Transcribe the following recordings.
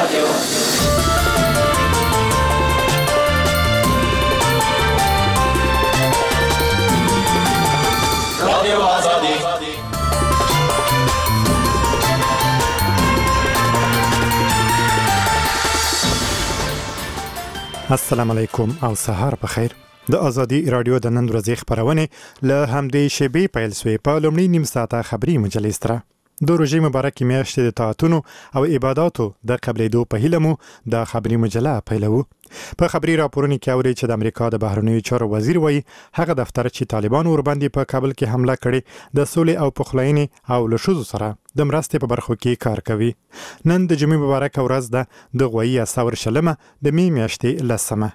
السلام علیکم او سهار په خیر. د ازادي رادیو د نن ورځې خبرونه له همدې شیبې پیل شوې. په لومړي نیم ساعته خبري مجلس تر د روژې مبارکې میاشتې د طاعتونو او عبادتو د قبلېدو په هیله مو د خبري مجله پیلوو. په خبري راپورونو کې اوري چې د امریکا د بهرنیو چارو وزیر وایي هغه دفتر چې طالبان ورباندې په کابل کې حمله کړې د سولې او پخلاینې او له ښځو سره د مرستې په برخو کې کار کوي. نن د جمعې مبارکه ورځ ده، د غویي اساور شلمه د می میاشتې لسمه.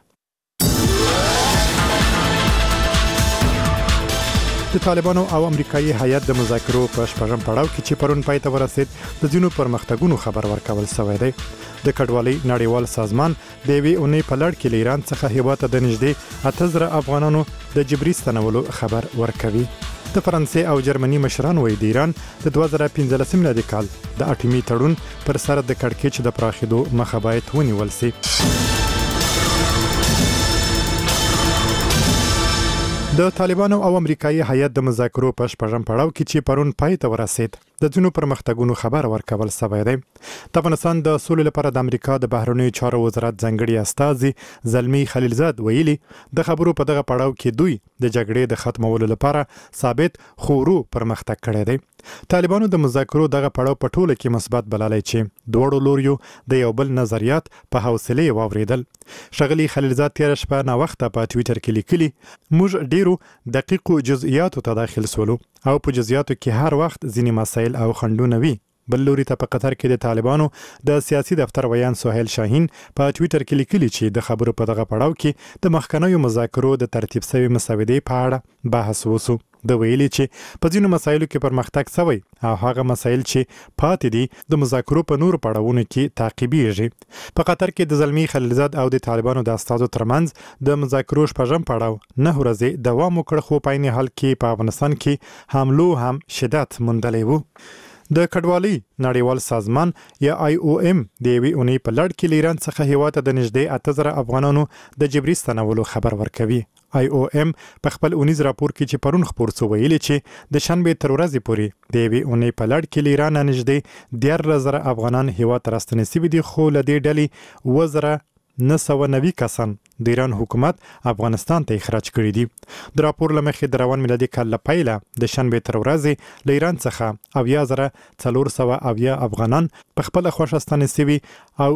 د طالبانو او امریکایي هیئت د مذاکرو په شپږم پړاو کې چې پرون پای ته ورسید د ځینو پرمختګونو خبر ورکول شوی دی. د کډوالۍ نړیوال سازمان د یوې اونۍ په لړ کې له ایران څخه هیواد ته د نږدې 80,000 افغانانو د جبري ستنولو خبر ورکوي. د فرانسې او جرمني مشران وایي د ایران د 2015 میلادي کال د اټومي تړون پر سر د کړکېچ د پراخېدو مخه باید ونیول شي. د طالبانو او امریکایي هیئت د مذاکرو په شپږم پړاو کې چې پرون پای ته ورسید د ځینو پرمختګونو خبر ورکول شوی دی. د افغانستان د سولې لپاره د امریکا د بهرنیو چارو وزارت ځانګړي استازي زلمی خلیلزاد ویلي د خبرو په دغه پړاو کې دوی د جګړې د ختمولو لپاره ثابت خورو پرمختګ کړی دی. طالبانو د مذاکرو دغه پړاو په ټوله کې مثبت بللی چې دواړو لوریو د یو بل نظریات په حوصله واوریدل. ښاغلي خلیلزاد تېره شپه ناوخته په ټویټر کې لیکلي موږ ډیرو دقیقو جزئیاتو ته داخل سولو او په جزئیاتو کې هر وخت ځینې مسایل او خنډونه وي. بل لوري ته په قطر کې د طالبانو د سیاسي دفتر ویان سهیل شاهین په ټویټر کې لیکلي چې د خبرو په دغه پړاو کې د مخکنیو مذاکرو د ترتیب شوی مسودې په اړه بحث وشو. د ویلي چې په ځینو مسایلو کې پرمختګ شوی او هغه مسایل چې پاتې دي د مذاکرو په نورو پړاوونو کې تعقیبیږي. په قطر کې د زلمی خلیلزاد او د طالبانو د استازو ترمنځ د مذاکرو شپږم پړاو 9 ورځې دوام وکړ، خو په عین حال کې په افغانستان کې حملو هم شدت موندلی و. د کډوالۍ نړیوال سازمان یا IOM د یوې اونۍ په لړ کې له ایران څخه هیواد ته د نږدې 80,000 افغانانو د جبري ستنولو خبر ورکوي. IOM په خپل اونیز راپور کې چې پرون خپور شو ویلي چې د شنبې تر ورځې پورې د یوې اونۍ په لړ کې له ایران نږدې 13,000 افغانان هیواد ته راستنې شوي دي، خو له دې ډلې 990 کسان د ایران حکومت افغانستان ته اخراج کړي دي. د راپور له مخې د روان میلادي کال له پیله د شنبې تر ورځې له ایران څخه 70,470 افغانان په خپله خوښه ستنې شوي او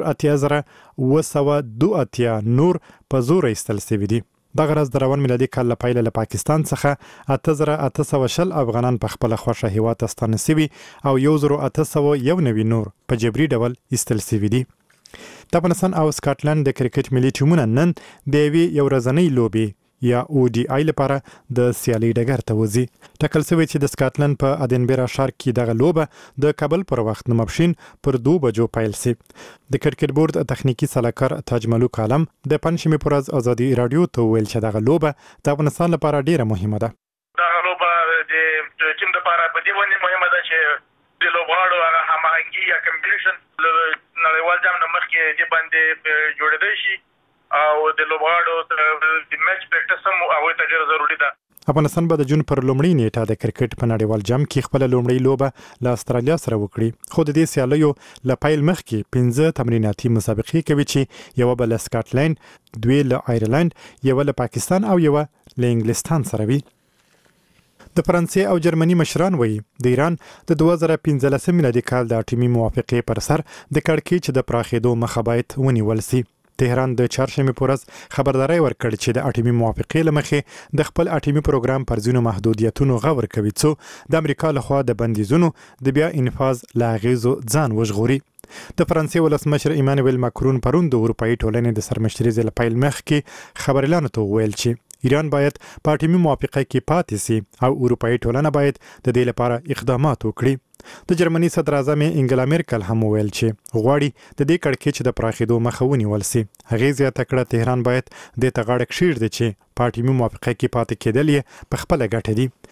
88,282 نور په زور ایستل شوي دي. دغه ورځ د روان میلادي کال له پیله له پاکستان څخه 8,820 افغانان په خپله خوښه هیواد ته ستانه شوي او 1,891 نور په جبري ډول ایستل شوي دي. د افغانستان او سکاټلند د کرکټ ملي ټیمونه نن د یوې یو ورځنۍ لوبې یا ODI لپاره د سیالۍ ډګر ته وځي. ټاکل شوی چې د سکاټلند په ادینبرا ښار کې دغه لوبه د کابل پر وخت ماپښین پر 2 بجو پیل شي. د کرکټ بورډ تخنیکی سلاکار تاج ملوک عالم د پنځمې پر ورځ ازادي رادیو ته ویل چې دغه لوبه د افغانستان لپاره ډیره مهمه ده. دغه لوبه د ټیم لپاره په دې باندې مهمه ده چې د لوبغاړو هغه هماهنګي یا کمپټیشن نړیوال جام نه مخکې دې باندې جوړېدای شي او د لوبغاړو د میچ پریکټس هم هغوی ته ډېره ضروري ده. افغانستان به د جون پر لومړۍ نیټه د کرکټ په نړیوال جام کې خپل لومړۍ لوبه له استرالیا سره وکړي، خو د دې سیالیو له پیل مخکې 15 تمریناتي مسابقې کوي چې یو به له سکاټلند، 2 له آیرلند، یو له پاکستان او یو له انګلستان سره وي. د فرانسې او جرمني مشران وایي د ایران د 2015 میلادي کال د اټومي موافقې پر سر د کړکېچ د پراخېدو مخه باید ونیول شي. تهران د چهارشنبې په ورځ خبرداری ورکړ چې د اټومي موافقې له مخې د خپل اټومي پروګرام پر ځینو محدودیتونو غور کوي څو د امریکا لخوا د بندیزونو د بیا انفاذ له اغیزو ځان وژغوري. د فرانسې ولسمشر ایمانوئل ماکرون پرون د اروپایي ټولنې د سرمشرۍ له پیل مخکې خبريالانو ته وویل چې ایران باید په اټومي موافقه کې پاتې شي او اروپایي ټولنه باید د دې لپاره اقدامات وکړي. د جرمني صدر اعظم انګلا میرکل هم ویل چې غواړي د دې کړکېچ د پراخېدو مخه ونیول شي. هغې زیاته کړه تهران باید د تغاړه کښېږدي چې په اټومي موافقه کې پاتې کېدل یې په خپله ګټه دي.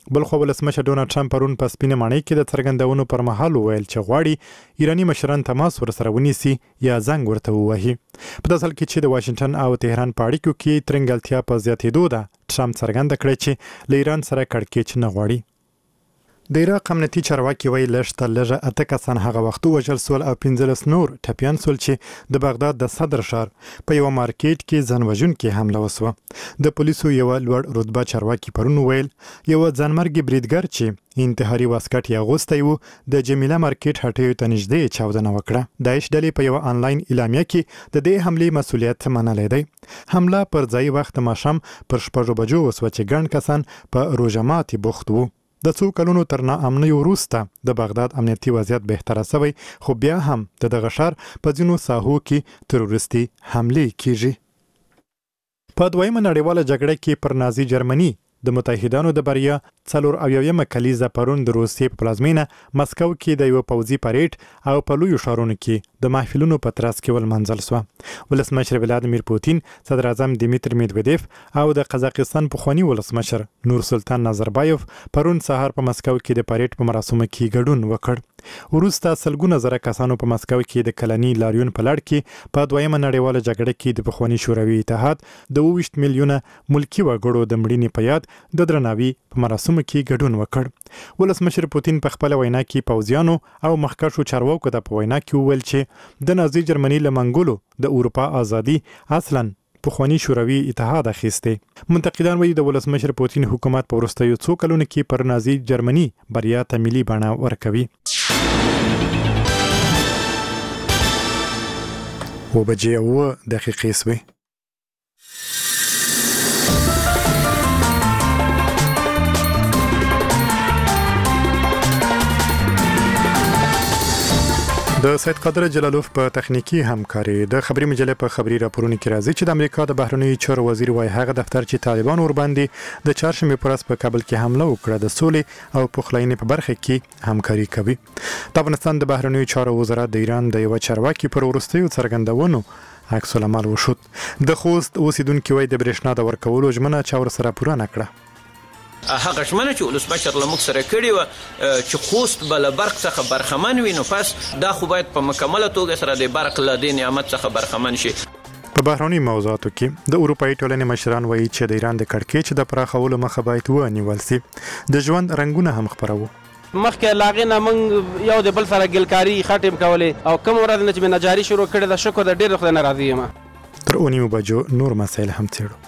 بل خو ولسمشر ډونالد ټرمپ پرون په سپینه ماڼۍ کې د څرګندونو پر مهال وویل چې غواړي ایرانی مشران تماس ورسره ونیسي یا زنګ ورته ووهي. په داسې حال کې چې د واشنگټن او تهران په اړیکو کې ترنګلتیا په زیاتېدو ده، ټرمپ څرګنده کړې چې له ایران سره کړکېچ نه غواړي. د عراق امنیتي چارواکي وایي لږ تر لږه 8 کسان هغه وخت وژل سول او 15 نور ټپیان سول چې د بغداد د صدر ښار په یو مارکیټ کې ځانوژونکې حمله وسوه. د پولیسو یو لوړ رتبه چارواکي پرون ویل یو ځانمرګي بریدګر چې انتحاري واسکټ یې اغوستی و د جمیله مارکیټ هټیو ته نږدې چاودنه وکړه. داعش ډلې په یو آنلاین اعلامیه کې د دې حملې مسؤلیت منلی دی. حمله پر ځای وخت ماښام پر 6 بجو وسوه چې ګڼ کسان په روژه ماتي بوخت وو. د څو کلونو تر ناامنۍ وروسته د بغداد امنیتي وضعیت بهتره شوی، خو بیا هم د دغه ښار په ځینو ساحو کې تروریستي حملې کیږي. په دویمه نړیواله جګړه کې پر نازي جرمني د متحدانو د بریا 44مه کلیزه پرون د روسیې په پلازمینه مسکو کې د یو پوځي پریډ او په لویو ښارونو کې د محفلونو په ترڅ کې ولمنځل شوه. ولسمشر ولادیمیر پوتین، صدر اعظم دیمیتر میدویدیف او د قزاقستان پخوانی ولسمشر نور سلطان نازربایف پرون سهار په مسکو کې د پریډ په مراسمو کې ګډون وکړ. وروسته سلګونه زره کسانو په مسکو کې د کلنی لاریون په لړ کې په دویمه نړیواله جګړه کې د پخوانی شوروي اتحاد د 20 میلیونه ملکی وګړو د مړینې په یاد د درناوي په مراسمو کې ګډون وکړ. ولسمشر پوتین په خپل وینا کې پوځیانو او مخکښو چارواکو ته په وینا کې وویل چې د نازي جرمني له منګولو د اروپا ازادي اصلاً پخوانی شوروي اتحاد اخیسته. منتقدان وایي د ولسمشر پوتین حکومت په وروستیو څو کلونو کې پر نازي جرمني بریا ته ملي بڼه ورکوي. وبجې 9 دقیقې سوې. د سید قادر جلالوف په تخنیکی همکاري د خبري مجلې په خبري راپورونو کې راځي چې د امریکا د بهرنیو چارو وزیر وايي هغه دفتر چې طالبان ور باندې د چهارشنبه پر ورځ په کابل کې حمله وکړه د سولې او پخلاینې په برخه کې همکاري کوي. د افغانستان د بهرنیو چارو وزارت د ایران د یو چارواکي پر ورستیو څرګندونو عکس العمل وشود. د خوست اوسیدونکو وایي د برېښنا د ورکولو ژمنه چا ور سره پوره نکړه. هغه ژمنه چې ولسمشر له موږ سره کړې وه چې خوست به له برق څخه برخمن وي، نو پس دا خو باید په مکمله توګه سره د برق له دې نعمت څخه برخمن شي. په بهرني موضوعاتو کې د اروپאי ټولنې مشران وایي چې د ایران د کړکېچ د پراخولو مخه باید ونیول شي. د ژوند رنګونه هم خپرو. مخکې لاغې نه موږ یو د بل سره ګلکاري خټې کولې او کوم ورځ نه چې مې نجاري شروع کړې ده، شکر د ډېر خدای نه راضي یم. تر 9 بجو نور مسایل هم څېړو.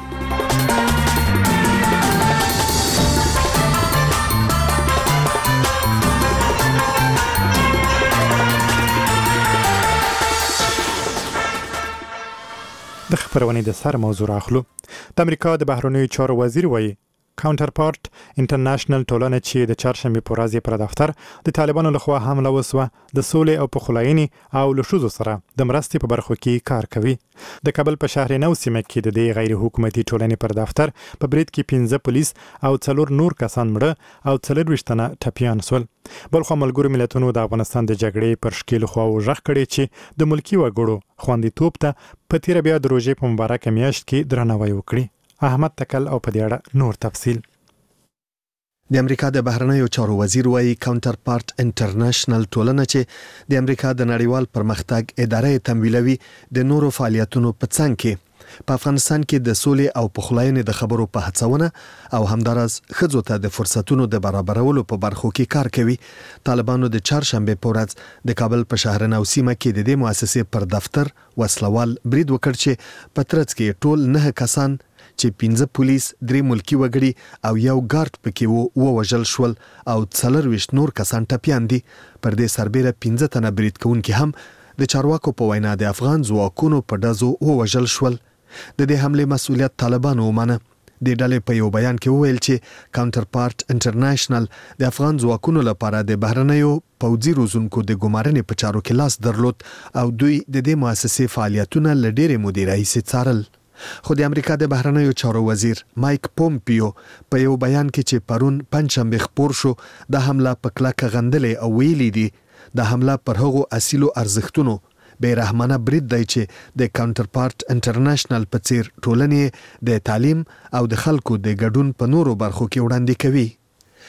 د خبرونې د سر موضوع راخلو. د امریکا د بهرنیو چارو وزیر وایي کاونټرپارت انټرنیشنل ټولنه چې د چهارشنبه په ورځ پر دفتر د طالبانو لخوا حمله وسوه د سولې او پخلاینې او لشوزو سره د مرستې په برخو کې کار کوي. د کابل په شهر نو سیمه کې د دې غیر حکومتي ټولنې پر دفتر په برید کې 15 پولیس او 4 نور کسان مړه او 24 تنه ټپیان سول. بلخو ملګرو ملتونو د افغانستان د جګړې پر شکل خو ژغ کړي چې د ملکی وګړو خوندیتوب ته په تیر بیا د روزې په مبارک میاشت کې درناوی وکړي. احمد تکل او په دې اړه نور تفصیل. د امریکا د بهرنیو چارو وزیر وايي کاونټرپارت انټرنیشنل ټولنه چې د امریکا د نړیوال پرمختګ ادارې تمویلوي د نورو فعالیتونو په څنګ کې په افغانستان کې د سولې او پخلاینې د خبرو په هڅونه او همدارس ښځو ته د فرصتونو د برابرولو په برخو کې کار کوي. طالبانو د چهارشنبه په ورځ د کابل په شهر نو سیمه کې د دې مؤسسې پر دفتر وسلوال برید وکړ چې په ترڅ کې ټول 9 کسان چې 15 پولیس، 3 ملکی وګړي او یو ګارد پکې ووژل شول او 24 نور کسان ټپیان دي. پر دې سربېره 15 تنه برید کوونکي هم د چارواکو په وینا د افغان ځواکونو په ډزو ووژل شول. د دې حمله مسؤلیت طالبانو ومنه. د ډلې په یو بیان کې وویل چې کاونټرپارت انټرنیشنل د افغان ځواکونو لپاره د بهرنیو پوځي روزونکو د ګمارنې په چارو کې لاس درلود او دوی د دې مؤسسې فعالیتونه له ډېرې مودې راهیسې څارل. خو د امریکا د بهرنیو چارو وزیر مایک پومپیو په یو بیان کې چې پرون پنځشنبه خبر شو د حمله په کلکه غندلې او ویلي دي د حمله پر هغو اصیلو ارزښتونو بیرحمانه برید دی چې د کاونټرپارت انټرنیشنل په څیر ټولنې د تعلیم او د خلکو د ګډون په نورو برخو کې وړاندې کوي.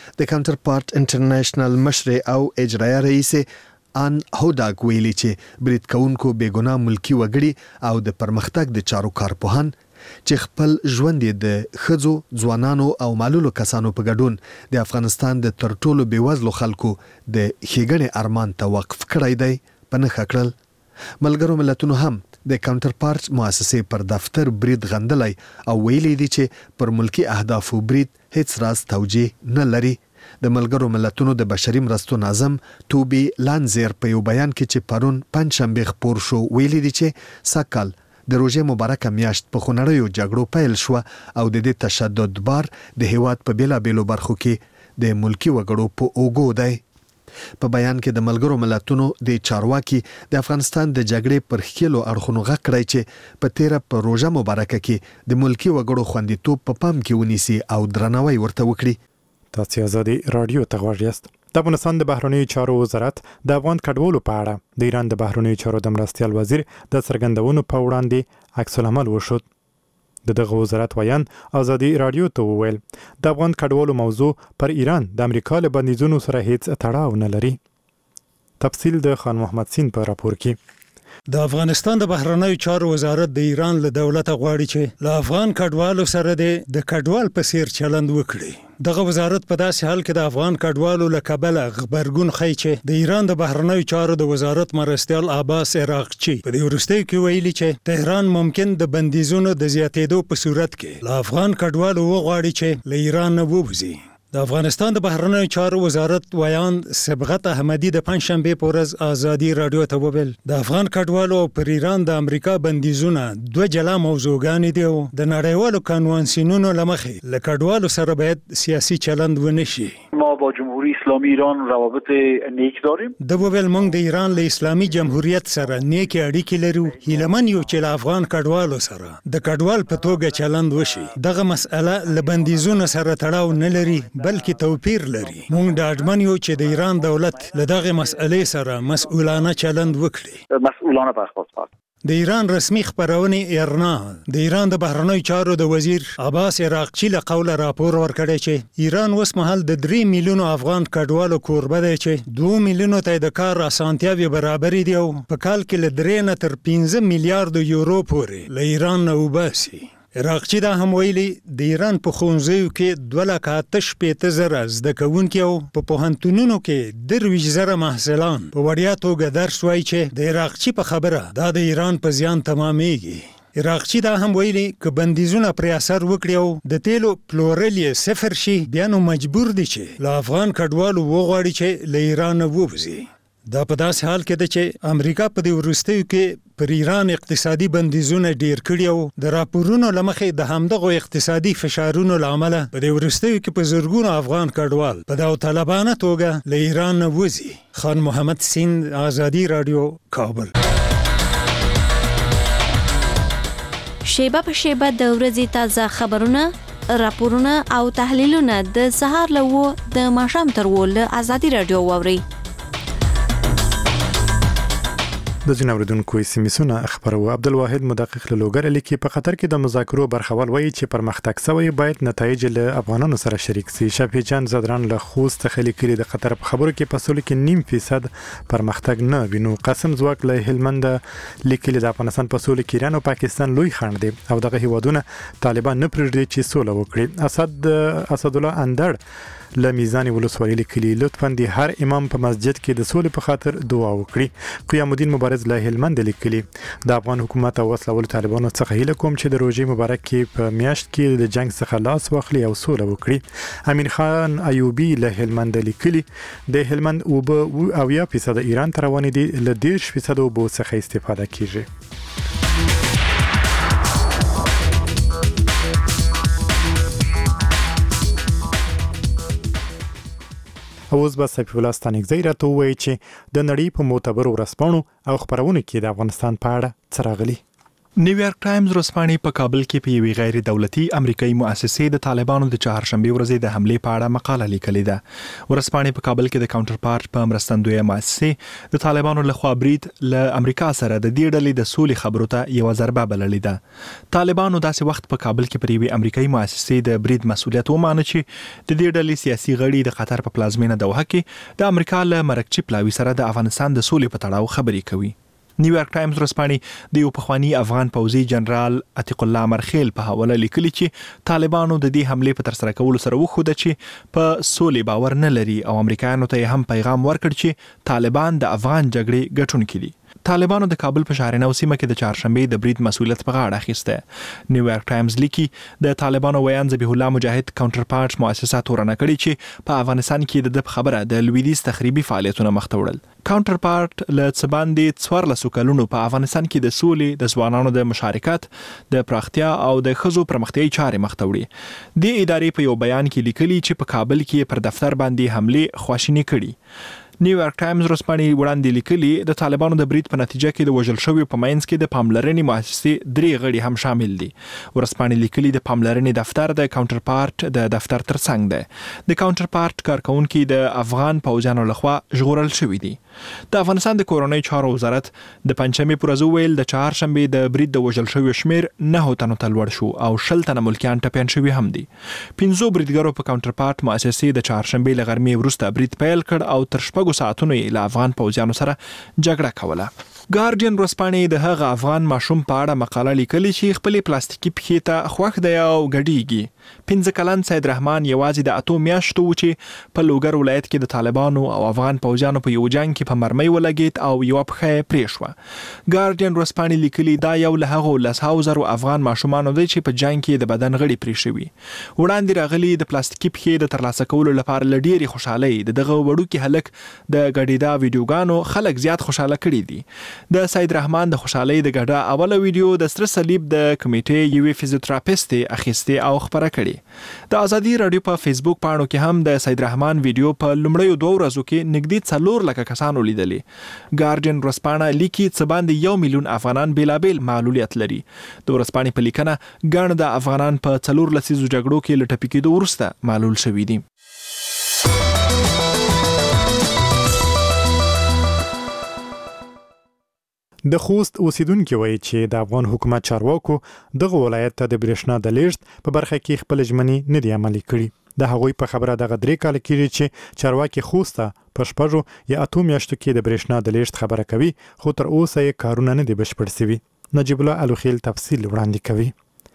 د کاونټر پارت انټرنیشنل مشر او اجرایي رئیس ان هوداګ ویلي چې برید کوونکو بیګناه ملکی وګړي او د پرمختګ د چارو کارپوهان چې خپل ژوند د خځو، ځوانانو او معلولو کسانو په ګډون د افغانستان د تر ټولو بیوزلو خلکو د ښېګڼې ارمان ته وقف کړی دی په نښه کړل. ملګرو ملتونو هم د کاونټر پارت مؤسسې پر دفتر برید غندلی او ویلي دي چې پر ملکی اهدافو برید هیڅ راز توجیه نه لري. د ملګرو ملتونو د بشري مرستو ناظم توبي لانزیر په یو بیان کې چې پرون پنځشنبه خپور شو ویلي دي چې سکل د روژې مبارکه میاشت په خونړیو جګړو پیل شو او د دې تشدد بار د هیواد په بیلابیلو برخو کې د ملکی وګړو په اوږو دی. په بیان کې د ملګرو ملتونو د چارواکي د افغانستان د جګړې پر ښکیلو اړخونو غږ کړی چې په تیره په روژه مبارکه کې د ملکی وګړو خوندیتوب په پام کې ونیسي او درناوی ورته وکړي. تاسو آزادي رادیو ته غوږ یاست. د افغانستان د بهرنیو چارو وزارت د افغان کډوالو په اړه د ایران د بهرنیو چارو د مرستیال وزیر د څرګندونو په وړاندې عکس العمل وشود. دغه وزارت ویان آزادي رادیو ته وویل د افغان کډوالو موضوع پر ایران د امریکا له بندیزونو سره هیڅ تړاو نه لري. تفصیل د خان محمد سین په راپور کې. د افغانستان د بهرنیو چارو وزارت د ایران له دولت غواړي چې له افغان کډوالو سره د کډوال په څیر چلند وکړي. دغه وزارت په داسې حال کې د افغان کډوالو له کبله خبرګون ښیي چې د ایران د بهرنیو چارو د وزارت مرستیال عباس عراقچي په دې وروستیو کې ویلي چې تهران ممکن د بندیزونو د زیاتېدو په صورت کې له افغان کډوالو وغواړي چې له ایران نه ووځي. د افغانستان د بهرنیو چارو وزارت ویان صبغت احمدي د پنځشنبه په ورځ آزادي رادیو ته وویل د افغان کډوالو پر ایران د امریکا بندیزونه دوه جلا موضوعګانې دي او د نړیوالو قانونسینونو لمخې له کډوالو سره باید سیاسي چلند ونه شي. ما با جمهوری اسلامی ایران روابط نیک داریم. د وویل موږ د ایران له اسلامي جمهوریت سره نیک اړیکې لرو. هیلمن یو چې له افغان کډوالو سره د کډوال په توګه چلند وشي. دغه مسأله له بندیزونو سره تړاو نه لري بلکې توپیر لري. موږ ډاډمن یو چې د ایران دولت له دغه مسئلې سره مسؤلانه چلند وکړي. مسؤلانه برخواست وکړي. د ایران رسمي خبرونه ایرنا د ایران د بهرنیو چارو د وزیر عباس عراقچي له قوله راپور ورکړی چې ایران اوس مهال د 3 میلیونو افغان کډوالو کوربه دی چې 2 میلیونو ته د کار اسانتیاوې برابرې دي او په کال کې له 3 نه تر 15 میلیارډ یورو پورې له ایران نه وباسي. عراقچي دا هم ویلي د ایران په ښوونځیو کې 2,85,000 زده کوونکي او په پوهنتونونو کې 23,000 محصلان په وړیا توګه درس وایي چې د عراقچي په خبره دا د ایران په زیان تمامېږي. عراقچي دا هم ویلي که بندیزونه پرې اثر وکړي او د تیلو پلورل یې صفر شي بیا نو مجبور دي چې له افغان کډوالو وغواړي چې له ایران نه ووځي. دا په داسې حال کې ده چې امریکا په دې وروستیو کې پر ایران اقتصادي بندیزونه ډیر کړي او د راپورونو له مخې د همدغو اقتصادي فشارونو له امله په دې وروستیو کې په زرګونو افغان کډوال په داوطلبانه توګه له ایران نه وځي. خان محمد سین، آزادي رادیو، کابل. شیبه په شیبه د ورځې تازه خبرونه، راپورونه او تحلیلونه د سهار له 9 د ماښام تر 10 له آزادي رادیو واورئ. د جنوردونکو سیمسونه خبرو عبدالواحد مدقق له لوګر لیکي په قطر کې د مذاکرو برخوال وایي چې پرمختګ سوی باید نتایج له افغانانو سره شریک سي. شفیع جان زدران له خوست خلی کړي د قطر په خبرو کې په سولو کې 9% پرمختګ نه وینو. قاسم زواک له هلمند لیکلي د افغانستان په سولو کې ایران او پاکستان لوی خنډ دي او دغه هیوادونه طالبان نه پرېږدي چې سوله وکړي. اسد الله اندړ له میزان ولسوالۍ لیکلي لطفاً د هر امام په مسجد کې د سولې په خاطر دعا وکړي. قیام الدین مبارز له هلمند لیکلي د افغان حکومت او وسلوالو طالبانو څخه هیله کوم چې د روژې مبارک کې په میاشت کې د جنگ څخه لاس واخلي او سوله وکړي. امین خان ایوبی له هلمند لیکلي د هلمند اوبه 80% ایران ته روانې دي، له 10% اوبو څخه استفاده کیږي. اوس به سیف الله ستانکزی راته ووایي چې د نړۍ په معتبرو ورځپاڼو او خبرونو کې د افغانستان په اړه څه راغلي. نیویارک ټایمز ورځپاڼې په کابل کې په یوې غیر دولتي امریکایي مؤسسې د طالبانو د چهارشنبه ورځې د حملې په اړه مقاله لیکلې ده. ورځپاڼې په کابل کې د کاونټر پارت په مرستندویه مؤسسې د طالبانو لخوا برید له امریکا سره د دې ډلې د سولې خبرو ته یو ضربه بللې ده. طالبانو داسې وخت په کابل کې پر یوې امریکایي مؤسسې د برید مسؤلیت ومانه چې د دې ډلې سیاسي غړي د قطر په پلازمینه دوحه کې د امریکا له مرکچی پلاوي سره د افغانستان د سولې په تړاو خبرې کوي. نیویارک ټایمز ورځپاڼې د یو پخوانی افغان پوځي جنرال عتیق الله مرخیل په حواله لیکلي چې طالبانو د دې حملې په ترسره کولو سره وښوده چې په سولې باور نه لري او امریکایانو ته هم پیغام ورکړ چې طالبان د افغان جګړې ګټونکي دي. طالبانو د کابل په شهرنو سیمه کې د چهارشنبه د برید مسؤلیت په غاړه اخیسته. نیویارک ټایمز لیکي د طالبانو ویان ذبیح الله مجاهد کاونټر پارت مؤسسه تورنه کړي چې په افغانستان کې د خبره د لویدیز تخریبي فعالیتونو مخ ته وړل. کاونټر پارت له څباندې 14 کلونو په افغانستان کې د سولې د ځوانانو د مشارکت د پراختیا او د ښځو پرمختیايي چارې مخ ته وړي. د ادارې په یو بیان کې لیکلي چې په کابل کې پر دفتر باندې حمله خواشینی کړي. نیویارک ټایمز ورځپاڼې وړاندې لیکلي د طالبانو د برید په نتیجه کې د وژل شویو په منځ کې د پاملرنې مؤسسې 3 غړي هم شامل دي. ورځپاڼې لیکلي د پاملرنې دفتر د کاونټر پارت د دفتر ترڅنګ ده. د کاونټر پارت کارکونکي د افغان پوځیانو لخوا ژغورل شوي دي. د افغانستان د کورنۍ چارو وزارت د پنځمې پر ورځ ویل د چهارشنبه د برید د وژل شویو شمیر 9 تنو ته لوړ شو او 10 تنه ملکیان ټپیان شوي هم دي. 15 بریدګرو په کاونټر پارت مؤسسې د چهارشنبه له غرمې وروسته برید پیل کړ او تر شپږو ساعتونو له افغان پوځیانو سره جګړه کوله. ګارډین ورځپاڼې د هغه افغان ماشوم په اړه مقاله لیکلې چې خپل پلاستیکي پښې ته خوښ دی او غډیږي. 15 کلن سید رحمان یوازې د 8 میاشتو و چې په لوګر ولایت کې د طالبانو او افغان پوځیانو په یو جنگ کې په مرمۍ ولګید او یو پښه پرې شو. ګارډین ورځپاڼې لیکلي دا یو له هغو 10,000 افغان ماشومانو دی چې په جنگ کې د بدن غړي پرې شوي. وړاندې راغلي د پلاستیکي پښې د ترلاسه کولو لپاره لډيري خوشحالي دغه وړوکی هلک د غډیدا ویډیوګانو خلک زیات خوشاله کړي دي. د سید رحمان د خوشحالي د غډا اوله ویډیو د سره صلیب د کمیټې یوې فزیوتراپیست اخیسته او خبره کړي. د ازادي رادیو په فیسبوک پاڼو کې هم د سید رحمان ویډیو په لومړیو 2 ورځو کې نږدې 4 لک کسانو لیدلې. ګارډین ورځپاڼه لیکي چې باندې 1 میلیون افغانان بېلابېل معلولیت لري. د ورځپاڼې په لیکنه ګڼ د افغانان په 4 لسیزو جګړو کې لټپې کېدو وروسته معلول شوي دي. د خوست اوسیدونکو وایي چې د افغان حکومت چارواکو دغه ولایت ته د برېښنا د لیږد په برخه کې خپل ژمنې نه دي عملي کړي. د هغوی په خبره دغه 3 کال کېږي چې چارواکي خوست په شپږو یا 8 میاشتو کې د برېښنا د لیږد خبره کوي، خو تر اوسه یې کارونه نه دي بشپړ شوي. نجیب الله الوخیل تفصیل وړاندې کوي.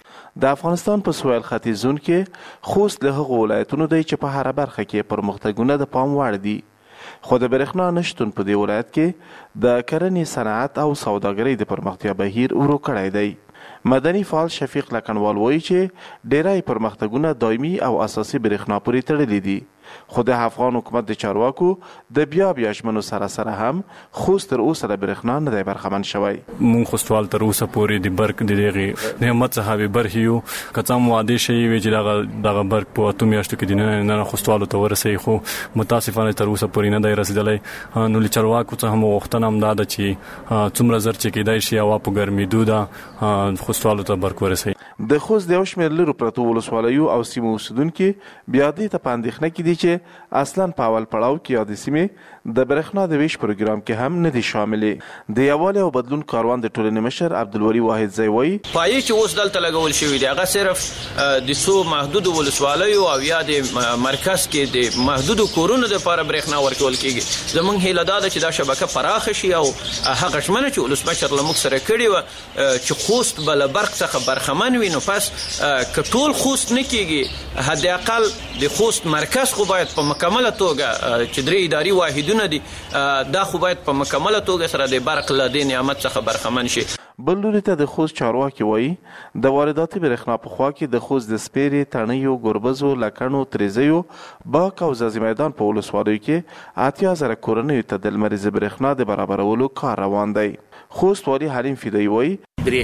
د افغانستان په سویل ختیځ زون کې خوست له هغو ولایتونو دی چې په هر برخه کې پرمختګونه د پام وړ دي. خو د برېښنا نشتون په دې ولایت کې د کرنې، صنعت او سوداګرۍ د پرمختیا بهیر ورو کړی دی. مدني فعال شفیق لکنوال وایي چې ډیری پرمختګونه دایمي او اساسي برېښنا پورې تړلي دي. خو د افغان حکومت د چارواکو د بیا ژمنو سره هم خوست تر اوسه د برېښنا نه دی برخمن شوی. مونږ خوستوال تر اوسه پورې د برق د دغه نعمت څخه به برخیو کڅم واده شي وی چې دغه برق په 8 میاشتو کې نه خوستوالو ته ورسي، خو متاسفانه تر اوسه پورې نه دی رسیدلی. نو چارواکو څخه هم وختونه هم دا چې څومره زر چې کېدای شي او په ګرمېدو دا خوستوالو ته برق ورسي. د خوست د یو شمېر لرو پرتو ولسوالیو او سیمو اوسیدونکي بیا دې ته په اندېښنه کې دي چې اصلا په اول پړاو کې یادې سیمې د برېښنا د ویش پروګرام کې هم نه دي شاملې. د یووالي او بدلون کاروان د ټولنې مشر عبدالولي واحد زی وایي پایې چې اوس دلته لګول شوي دي هغه صرف د څو محدودو ولسوالیو او یا د مرکز کې د محدودو کورونو دپاره برېښنا ورکول کېږي. زموږ هیله دا ده چې دا شبکه پراخه شي او هغه ژمنه چې ولسمشر له موږ سره کړې وه چې خوست به له برق څخه برخمن وي، نو پس که ټول خوست نه کېږي حداقل د خوست مرکز خو باید په مکمله توګه چې 3 اداري واحدونه دي دا خو باید په مکمله توګه سره د برق له دې نعمت څخه برخمن شي. بل لوري ته د خوست چارواکي وایي د وارداتي برېښنا په خوا کې د خوست د سپیرې، تڼیو، ګربزو، لکڼو، تریزیو، باک او ځاځي میدان په ولسوالیو کې 80,000 کورنیو ته د لمریزې برېښنا د برابرولو کار روان دی. خوست والي حلیم فدایي وایي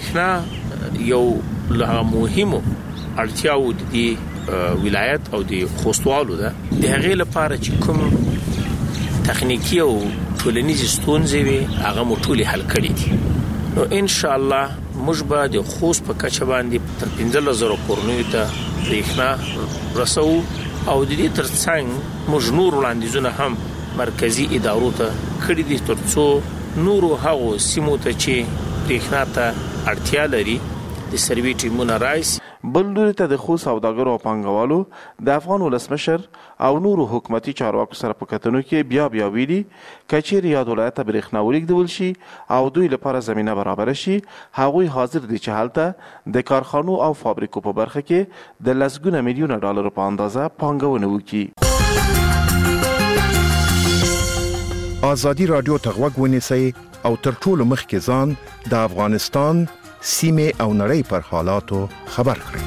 برېښنا یو له مهمو اړتیاو د دې ولایت او د خوستوالو ده. د هغې لپاره چې کوم تخنیکي او ټولنیزې ستونزې وي هغه مو ټولې حل کړي دي. نو ان شاء الله موږ به د خوست په کچه باندې تر 15000 کورنیو ته برېښنا رسو او د دې ترڅنګ موږ نور وړاندیزونه هم مرکزی ادارو ته کړی دي ترڅو نورو هغو سیمو ته چې برېښنا ته اړتیا لري د سروي ټیمونه راشي. بل لوري ته د خوست سوداګرو او پانګوالو د افغان ولسمشر او نورو حکومتي چارواکو سره په کتنو کې بیا ویلي کچېرې یاد ولایت ته برېښنا ولېږدول شي او دوی لپاره زمینه برابر شي، هغوی حاضر دي چې هلته د کارخانو او فابریکو په برخه کې د لسګونه میلیونه ډالرو په اندازه پانګونه وکړي. آزادی رادیو ته غوږ ونیسئ او تر ټولو مخکې ځان د افغانستان سیمې او نړۍ پر حالاتو خبر کړئ.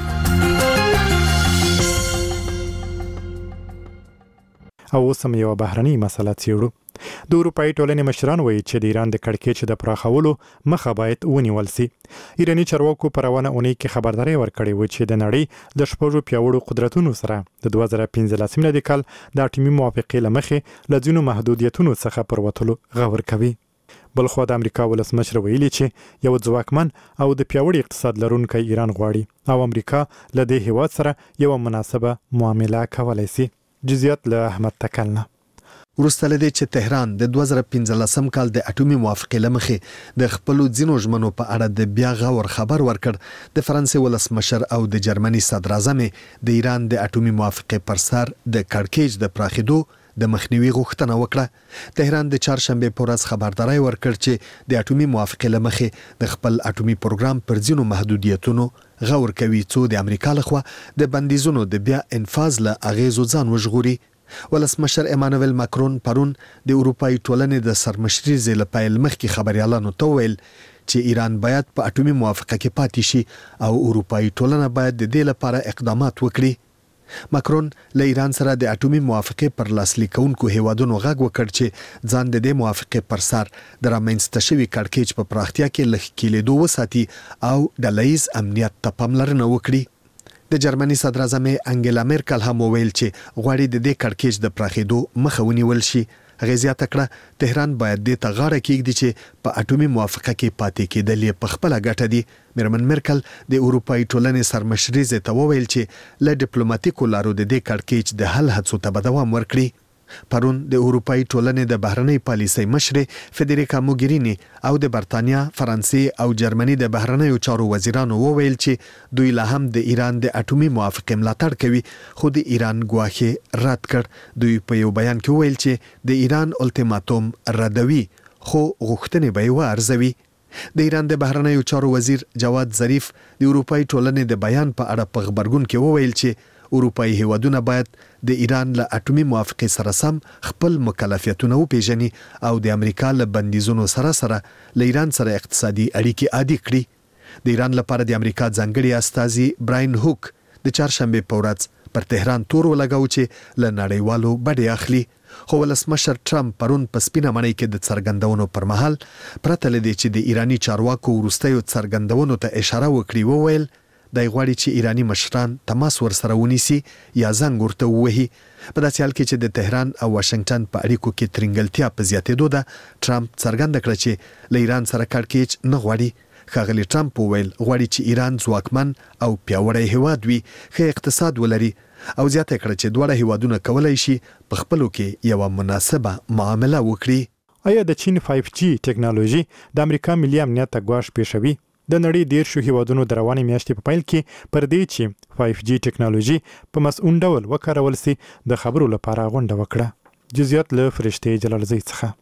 او اوس هم یوه بهرنۍ مسله څېړو. د اروپایي ټولنې مشران وایي چې د ایران د کړکېچ د پراخولو مخه باید ونیول سي. ایراني چارواکو په روانه اونۍ کې خبرداری ورکړې وه چې د نړۍ د 6 پیاوړو قدرتونو سره د 2015 میلادي کال د اټومي موافقې له مخې له ځینو محدودیتونو څخه پر وتلو غور کوي. بلخوا د امریکا ولسمشر ویلي چې یو ځواکمن او د پیاوړي اقتصاد لرونکی ایران غواړي او امریکا له دې هیواد سره یو مناسبه معامله کولی سي. جزئیات له احمد تکلنه. وروسته له دې چې تهران د 2015 کال د اټومي موافقې له مخې د خپلو ځینو ژمنو په اړه د بیا غور خبر ورکړ، د فرانسې ولسمشر او د جرمني صدراعظم د ایران د اټومي موافقې پر سر د کړکېچ د پراخېدو د مخنیوي غوښتنه وکړه. تهران د چهارشنبه په ورځ خبرداری ورکړ چې د اټومي موافقې له مخې د خپل اټومي پروګرام پر ځینو محدودیتونو غور کوي څو د امریکا لخوا د بندیزونو د بیا انفاذ له اغیزو ځان وژغوري. ولسمشر ایمانوئل ماکرون پرون د اروپایي ټولنې د سرمشري له پیل مخکې خبريالانو ته ویل چې ایران باید په اټومي موافقه کې پاتې شي او اروپایي ټولنه باید د دې لپاره اقدامات وکړي. ماکرون له ایران سره د اټومي موافقې پر لاسلیک کوونکو هیوادونو غږ وکړ چې ځان د دې موافقې پر سر د رامنځته شوي کړکېچ په پراختیا کې لږ کېدو وساتي او ډلهییز امنیت ته پاملرنه وکړي. د جرمني صدراعظم انګلا میرکل هم ویل چې غواړي د دې کړکېچ د پراخېدو مخه ونیول شي. هغه زیاته کړه تهران باید د ته غاړه کېږدي چې په اټومي موافقه کې پاتې کېدل یې په خپله ګټه دي. میرمن میرکل د اروپایي ټولنې سرمشري ته وویل چې له ډیپلوماټیکو لارو د دې کړکېچ د حل هڅو ته به دوام ورکړي. پرون د اروپایي ټولنې د بهرنۍ پالیسۍ مشرې فدریکا موګرینی او د برتانیا، فرانسې او جرمني د بهرنیو چارو وزیرانو وویل چې دوی لا هم د ایران د اټومي موافقې ملاتړ کوي، خو د ایران ګواښ رد کړ. دوی په یو بیان کې وویل چې د ایران الټیماټوم ردوي خو غوښتنې به یې وارزوي. د ایران د بهرنیو چارو وزیر جواد ظریف د اروپایي ټولنې د بیان په اړه په خبرګون کې وویل چې اروپایي هیوادونه باید د ایران له اټومي موافقې سره سم خپل مکلفیتونه وپیژني او د امریکا له بندیزونو سره له ایران سره اقتصادي اړیکې عادي کړي. د ایران لپاره د امریکا ځانګړي استازي براین هوک د چهارشنبه په ورځ پر تهران تور ولګاو چې له نړیوالو بډې اخلي. خو ولسمشر ټرمپ پرون په سپینه مړۍ کې د څرګندونو پر مهال پرته له دې چې د ایراني چارواکو وروستیو څرګندونو ته اشاره وکړي وویل دای غواړي چې ایرانی مشران تماس ورسره ونیسي یا زنګ ورته ووهي. په داسې حال کې چې د تهران او واشنگټن په اړیکو کې ترنګلتیا په زیاتېدو ده، ټرمپ څرګنده کړه چې له ایران سره کړکېچ نه غواړي. ښاغلي ټرمپ وویل غواړي چې ایران ځواکمن او پیاوړی هیواد وي، ښه اقتصاد ولري او زیاته کړه چې دواړه هیوادونه کولی شي په خپلو کې یوه مناسبه معامله وکړي. آیا د چین 5G ټکنالوژي د امریکا ملي امنیت ته ګواښ پیښوي؟ د نړۍ 10 هیوادونو د روانې میاشتې په پیل کې پر دې چې 5G ټکنالوژي په مسؤل ډول وکارول سي د خبرو لپاره غونډه وکړه. جزئیات له فرشتې جلالزی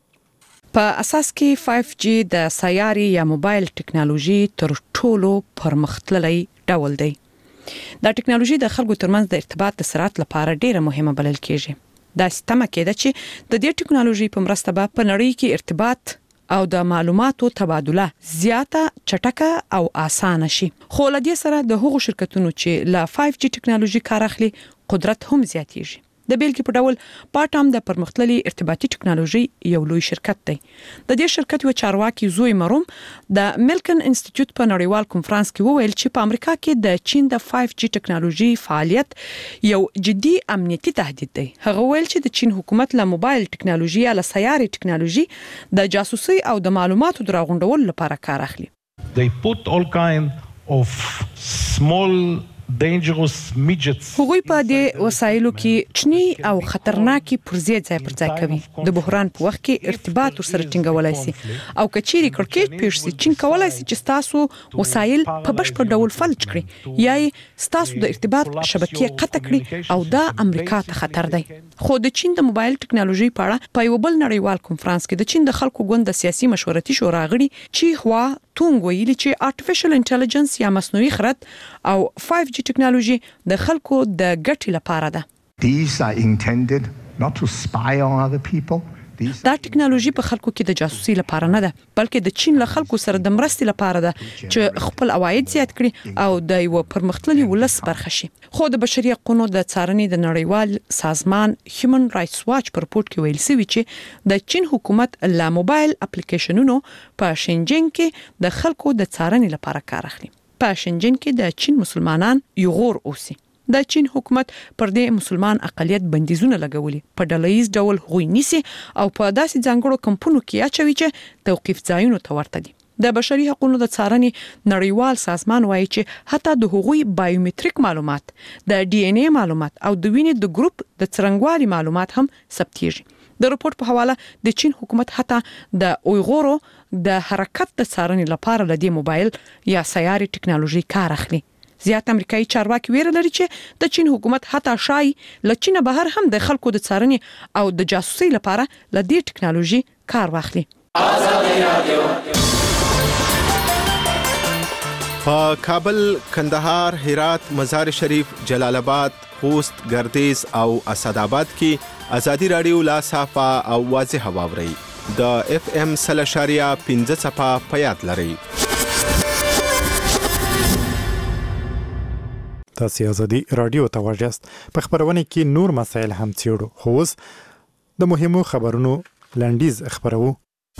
څخه. په اساس کې 5G د سیاري یا موبایل ټکنالوژي تر ټولو پرمختللی ډول دی. دا ټکنالوژي د خلکو ترمنځ د ارتباط د سرعت لپاره ډیره مهمه بلل کیږي. دا ستمه کېده چې د دې ټکنالوژي په مرسته به په نړۍ کې ارتباط او د معلوماتو تبادله زیاته چټکه او اسانه شي. خو له دې سره د هغو شرکتونو چې له 5G ټکنالوژي کار اخلي قدرت هم زیاتیږي. د بیلګې په ډول پاټام د پرمختللي ارتباطي ټکنالوژي یو لوی شرکت دی. د دې شرکت یو چارواکي زوی مروم د ملکن انسټیټیوټ په نړیوال کنفرانس کې وویل چې په امریکا کې د چین د 5G ټکنالوژي فعالیت یو جدي امنیتي تهدید دی. هغه ویل چې د چین حکومت له موبایل ټکنالوژي یا له سیاري ټکنالوژي د جاسوسي او د معلوماتو د راغونډولو لپاره کار اخلي. They put all kind of small dangerous midgets. هغوی په دې وسایلو کې چني او خطرناکي پرزې ځای پر ځای کوي. د بحران په وخت کې ارتباط ورسره ټینګولای شي او کچيري کړکېټ پیښ شي چین کولای شي چې تاسو وسایل په بشپړ ډول فلج کړي یا تاسو د ارتباط شبکې قطع کړي او دا امریکا ته خطر دی. خو د چین د موبایل ټکنالوژي په اړه په یو بل نړیوال کنفرانس کې د چین د خلکو ګوند د سیاسي مشورتي شورا غړي چې هوا تونګ ویلي چې artificial intelligence یا مصنوعي خرد او 5G ټکنالوژي د خلکو د ګټې لپاره ده. These are intended not to spy on other people. دا ټکنالوژي په خلکو کې د جاسوسي لپاره نه ده بلکې د چین له خلکو سره د مرستې لپاره ده چې خپل عواید زیات کړي او د یو پرمختللي ولس برخه شي. خو د بشري حقوقو د څارنې د نړیوال سازمان هیومن رائټس واچ په رپورت کې ویل شوی چې د چین حکومت له موبایل اپلیکیشنونو په شینجینګ کې د خلکو د څارنې لپاره کار اخلي. په شینجینګ کې د چین مسلمانان یغور اوسي. د چین حکومت پر دې مسلمان اقلیت بندیزونه لګولي په ډلهیز ډول غوي نیسي او په داسې ځانګړو کمپونو کې اچوي چې توقيف ځایونو ته ورته دي. د بشري حقوقو د څارنې نړیوال سازمان وایي چې حتی د هغوی بایومټریک معلومات د DNA معلومات او د وینې د ګروپ د څرنګوالي معلومات هم ثبتېږي. د رپورت په حواله د چین حکومت حتی د اویغورو د حرکت د څارنې لپاره لدی موبایل یا سیاري ټکنالوژي کار اخلي. زیات امریکایي چارواکي ویره لري چې د چین حکومت حتی شای له چین بهر هم د خلکو د څارنې او د جاسوسي لپاره له دې ټکنالوژي کار واخلي. په کابل، کندهار، هرات، مزار شریف، جلال آباد، خوست، ګردیز او اسداباد کې ازادي رادیو لا صافه او واضح واوري. د FM 0.15 صفه په یاد لري. تاسو ازادي رادیو ته ورجاست. په خبرونه کې نور مسایل هم څېړو. خو اوس د مهمو خبرونو لنډیز خبرو.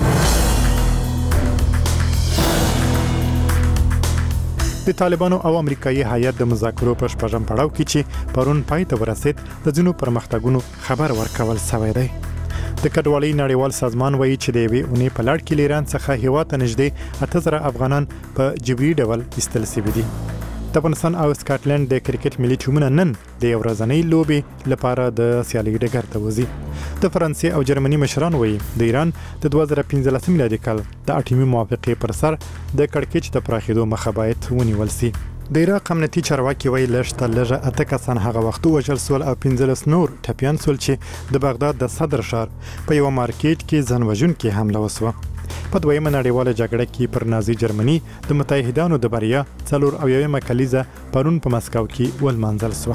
د طالبانو او امریکایي هیئت د مذاکرو په شپږم پړاو کې چې پرون پای ته ورسید د ځینو پرمختګونو خبر ورکول شوی دی. د کډوالۍ نړیوال سازمان وایي چې د یوې اونۍ په لړ کې ایران څخه هیواد ته نږدې 8000 افغانان په جبري ډول ایستل شوي دي. د افغانستان او سکاټلند د کرکټ ملي ټیمونه نن د یو ورځنۍ لوبې لپاره د سیالۍ ډګر ته وځي. د فرانسې او جرمني مشران وایي د ایران د 2015 میلادي کال د اټومي موافقې پر سر د کړکېچ د پراخېدو مخه باید ونیول شي. د عراق امنیتي چارواکي وایي لږ 8 کسان هغه وخت وژل شول او 15 نور ټپیان شول چې د بغداد د صدر ښار په یو مارکیټ کې ځانوژونکې حمله وشوه. په دویمه نړیواله جګړه کې پر نازي جرمني د متحدانو د بریا 4 کلیزه پرون په مسکو کې ولمانځل شوه.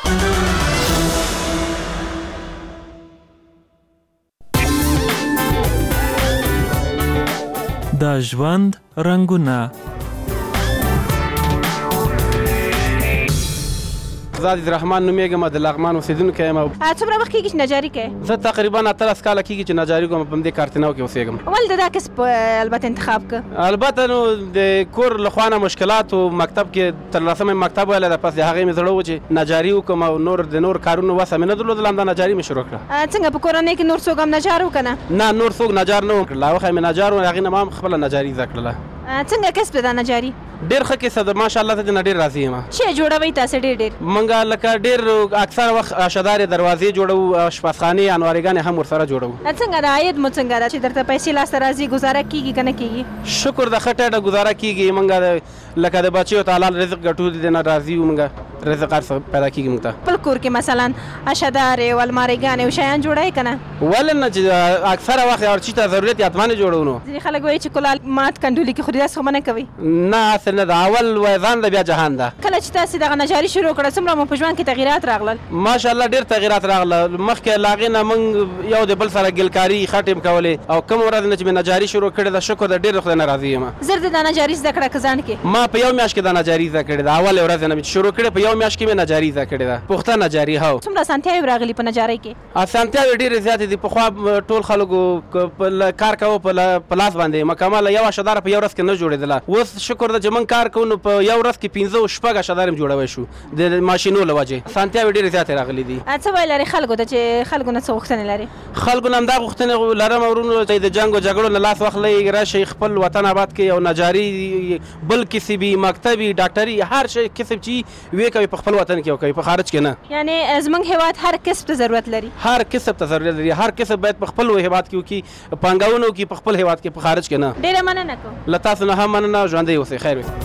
د ژوند رنگونه. زاد الرحمن نومېږم د لغمان اوسېدونکی یم. څومره وخت کېږي چې نجاري کوې؟ زه تقریبا 18 کاله کېږي چې نجاري کوم په دې کارتناو کې اوسېږم. ولې دا کسب البته انتخاب کړ؟ البته نو د کور له خوا نه مشکلات او مکتب کې تر لسمه مکتب ویلی ده، پس د هغې مې زړه و چې نجاري وکړم او نور د نور کارونو وسه مې نه درلودله، همدا نجاري مې شروع کړه. څنګه په کورنۍ کې نور څوک هم نجار و که نه؟ نه نور څوک نجار نه و کړل، هغه مې نجار و، هغې نه ما هم خپله نجاري زده کړله. څنګه کسب ده نجاري؟ ډېر ښه کیسه ده ماشاءالله، ته نه ډېر راضي یم. چې جوړوئ تاسې ډېر موږ لکه ډېر اکثر وخت اشدارې دروازې جوړوو، اشپزخانې انوارګانې هم ورسره جوړوو. څنګه د عاید مو څنګه ده چې درته پیسې لاسته راځي، ګزاره کېږي که نه کېږي؟ شکر د ښه ټیټه ګزاره کېږي. موږ لکه د بچیو ته حلال رزق ګټو دي نه راضي وو، موږ رزق هر څه پیدا کېږي موږ ته. خپل کور کې مثلا اشدارې او المارۍ او شیان جوړوئ که نه؟ ولې نه، چې اکثره وخت هر چي ته ضرورت یې حتما جوړوو. نو ځینې خلک وایي چې کلال مات کنډولي کې خو دې داسې خو نه کوئ؟ نه اصل نه ده، اول ځان ده بیا جهان ده. کله چې تاسې دغه نجاري شروع کړه څومره مو په ژوند کې تغیرات راغلل؟ ماشاءالله ډېر تغیرات راغله. مخکې له هغې نه موږ یو د بل سره ګلکاري خټې کولې او کوم ورځ نه چې مې نجاري شروع کړې ده شکر د ډېر خدای نه راضي یم. زر د دا نجاري زده کړه که ځان کې؟ ما په یو میاشت کې دا نجاري زده کړې ده. اول ورځ نه مې شروع کړې په یو میاشت کې مې نجاری زده کړې ده پخته نجاری هو څومره اسانتیاوې راغلي په نجارۍ کې اسانتیاوې ډېرې زیاتې دي پخوا ټول خلکو کار کوو په لاس باندې مکمل یو اشدار په یو ورځ کې نه جوړېدله اوس شکر ده چې موږ کار کوو نو په یو ورځ کې 15 شپږ اشدار هم جوړوي شو د ماشینو له وجې اسانتیاوې ډېرې زیاتې راغلي دي څه وایي لري خلکو ته چې خلکو نه څه غوښتنې لري خلکو نه همدا غوښتنې لرم ورونو چې د جنګ او جګړو نه لاس واخلئ راشئ خپل وطن آباد کړئ او نجاري بل کسبي مکتبي ډاکټري هر شی کسب چې وی کوي په خپل وطن کې او کوي په خارج کې نه یعنی زمونږ هیواد هر کسب ته ضرورت لري هر کسب ته ضرورت لري هر کسب باید په خپل هیواد کې وکړي پانګونه وکړي په خپل هیواد کې په خارج کې نه ډېره مننه کوم له تاسو نه هم مننه ژوندی اوسئ خیر وي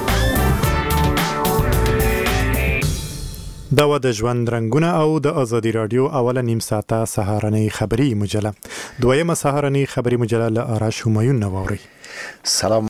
دا و د ژوند رنگونه او د ازادي رادیو اوله نیم ساعته سهارنۍ خبری مجله دویمه سهارنۍ خبری مجله له آرش همایون نو اوري سلام